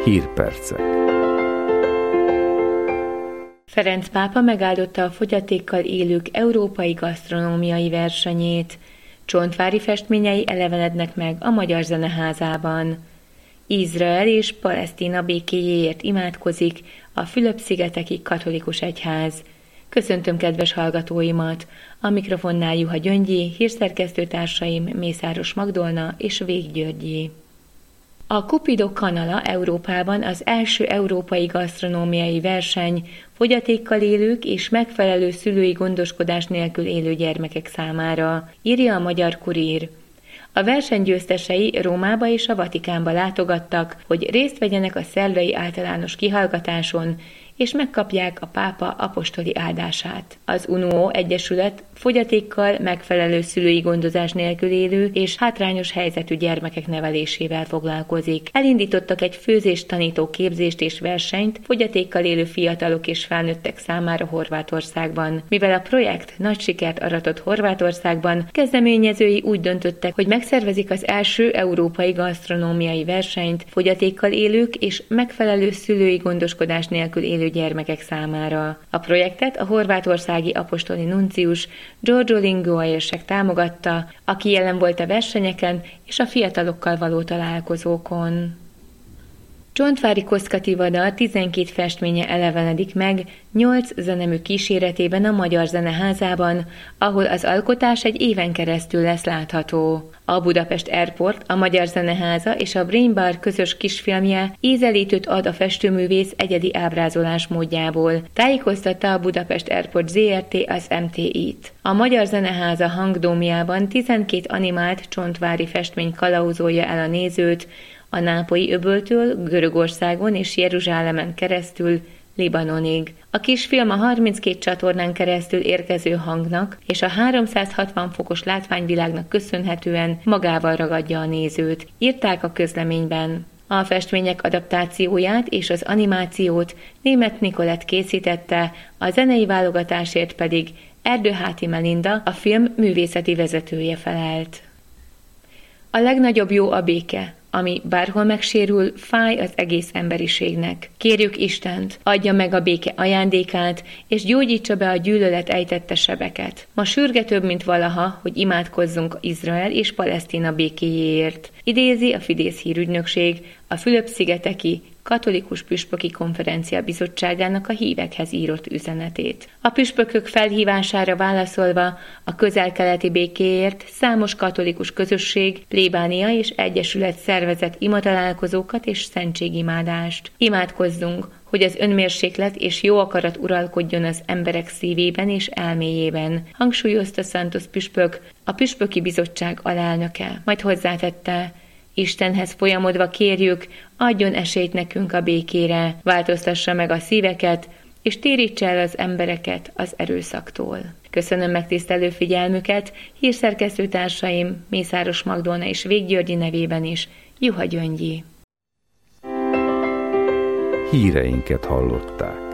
Hírpercek. Ferenc pápa megáldotta a fogyatékkal élők európai gasztronómiai versenyét. Csontvári festményei elevenednek meg a Magyar Zeneházában. Izrael és Palesztina békéjéért imádkozik a Fülöp-szigeteki katolikus egyház. Köszöntöm kedves hallgatóimat! A mikrofonnál Juha Gyöngyi, hírszerkesztőtársaim Mészáros Magdolna és Vég Györgyi. A Cupido Canala Európában az első európai gasztronómiai verseny fogyatékkal élők és megfelelő szülői gondoskodás nélkül élő gyermekek számára, írja a Magyar Kurír. A verseny győztesei Rómába és a Vatikánba látogattak, hogy részt vegyenek a szerdai általános kihallgatáson, és megkapják a pápa apostoli áldását. Az UNO Egyesület fogyatékkal megfelelő szülői gondozás nélkül élő és hátrányos helyzetű gyermekek nevelésével foglalkozik. Elindítottak egy főzés-tanító képzést és versenyt fogyatékkal élő fiatalok és felnőttek számára Horvátországban. Mivel a projekt nagy sikert aratott Horvátországban, kezdeményezői úgy döntöttek, hogy megszervezik az első európai gasztronómiai versenyt fogyatékkal élők és megfelelő szülői gondoskodás nélkül élő gyermekek számára. A projektet a horvátországi apostoli nuncius Giorgio Linguaérsek támogatta, aki jelen volt a versenyeken és a fiatalokkal való találkozókon. Csontvári Koszkativada 12 festménye elevenedik meg 8 zenemű kíséretében a Magyar Zeneházában, ahol az alkotás egy éven keresztül lesz látható. A Budapest Airport, a Magyar Zeneháza és a Brain Bar közös kisfilmje ízelítőt ad a festőművész egyedi ábrázolás módjából, tájékoztatta a Budapest Airport Zrt. Az MTI-t. A Magyar Zeneháza hangdómjában 12 animált csontvári festmény kalauzolja el a nézőt, a Nápolyi öböltől Görögországon és Jeruzsálemen keresztül Libanonig. A kisfilm a 32 csatornán keresztül érkező hangnak és a 360 fokos látványvilágnak köszönhetően magával ragadja a nézőt, írták a közleményben. A festmények adaptációját és az animációt Németh Nikolett készítette, a zenei válogatásért pedig Erdőháti Melinda, a film művészeti vezetője felelt. A legnagyobb jó a béke, ami bárhol megsérül, fáj az egész emberiségnek. Kérjük Istent, adja meg a béke ajándékát, és gyógyítsa be a gyűlölet ejtette sebeket. Ma sürgetőbb, mint valaha, hogy imádkozzunk Izrael és Palesztina békéjéért. Idézi a Fidesz hírügynökség a Fülöp-szigeteki Katolikus Püspöki Konferencia Bizottságának a hívekhez írott üzenetét. A püspökök felhívására válaszolva a közel-keleti békéért számos katolikus közösség, plébánia és egyesület szervezett imatalálkozókat és szentségimádást. Imádkozzunk, hogy az önmérséklet és jó akarat uralkodjon az emberek szívében és elméjében, hangsúlyozta Santos püspök, a Püspöki Bizottság alelnöke. Majd hozzátette: Istenhez folyamodva kérjük, adjon esélyt nekünk a békére, változtassa meg a szíveket, és térítse el az embereket az erőszaktól. Köszönöm megtisztelő figyelmüket, hírszerkesztőtársaim Mészáros Magdolna és Vég Györgyi nevében is, Juha Gyöngyi. Híreinket hallották.